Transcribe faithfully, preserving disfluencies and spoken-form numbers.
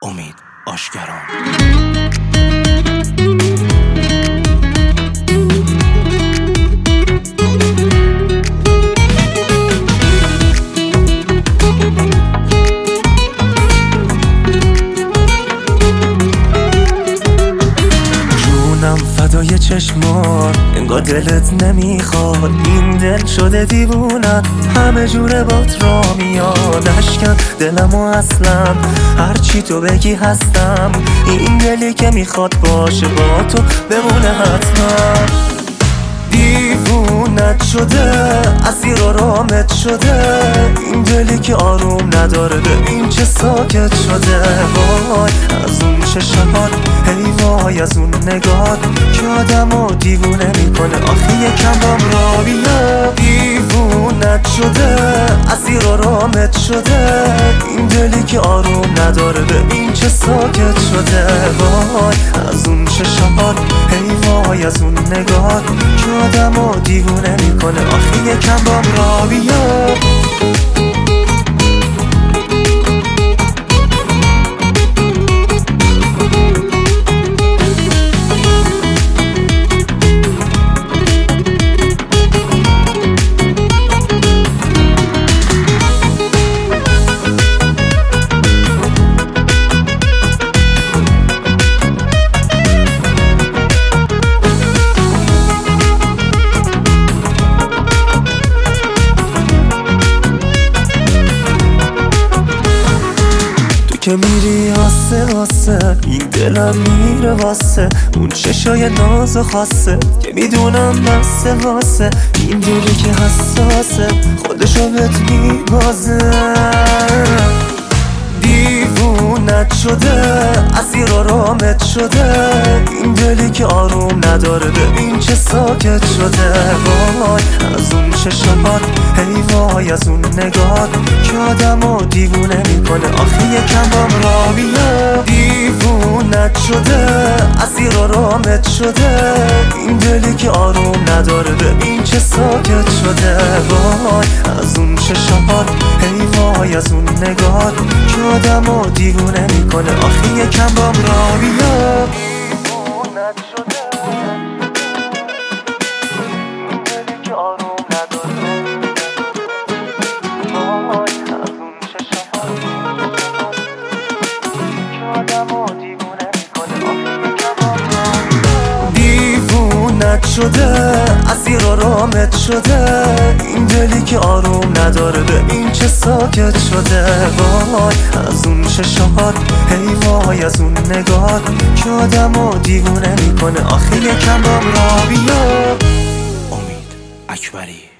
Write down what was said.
امید آشکران. فدای چشمان انگار دلت نمیخواد، این دل شده دیوونم همه جوره بات را میاد. اشکن دلمو اصلا هرچی تو بگی هستم، این دلی که میخواد باشه با تو بمونه حتما. دیوونت شده اسیر آرامت شده، این دلی که آروم نداره ببین چه ساکت شده. وای از اون چشمات، هی وای از اون نگات که آدمو دیوونه میکنه. آخه یکم بام را بیا. دیوونت شده اسیر آرامت شده، این دلی که آروم نداره ببین چه ساکت شده. وای از اون چشمات، هی وای از اون نگات که آدمو دیوونه میکنه. آخه یکم بام را بیا. که میری آسه آسه، این دلم میره واسه اون چشای ناز و خاصه که میدونم بسه واسه این دلی که حساسه خودشو بهت میبازه. دیوونت شده اسیر آرامت شده، این دلی که آروم نداره ببین چه ساکت شده. وای از اون چشمات، هی وای از اون نگات که آدمو دیوونه میکنه. آخه یکم بام را بیا. دیوونت شده اسیر آرامت شده، این دلی که آروم نداره ببین چه ساکت شده. وای از اون چشمات، هی وای از اون نگات که آدمو دیوونه میکنه. آخه یکم بام را بیا. دیوونت شده این دلی که آروم نداره، وای از اون چشمات که آدمو دیوونه میکنه. آخه یکم بام را بیا. دیوونت شده اسیر آرامت شده، این دلی که آروم نداره ببین چه ساکت شده. وای از اون چشمات، هی وای از اون نگات که آدمو دیوونه میکنه. آخه یکم بام را بیا. امید اکبری.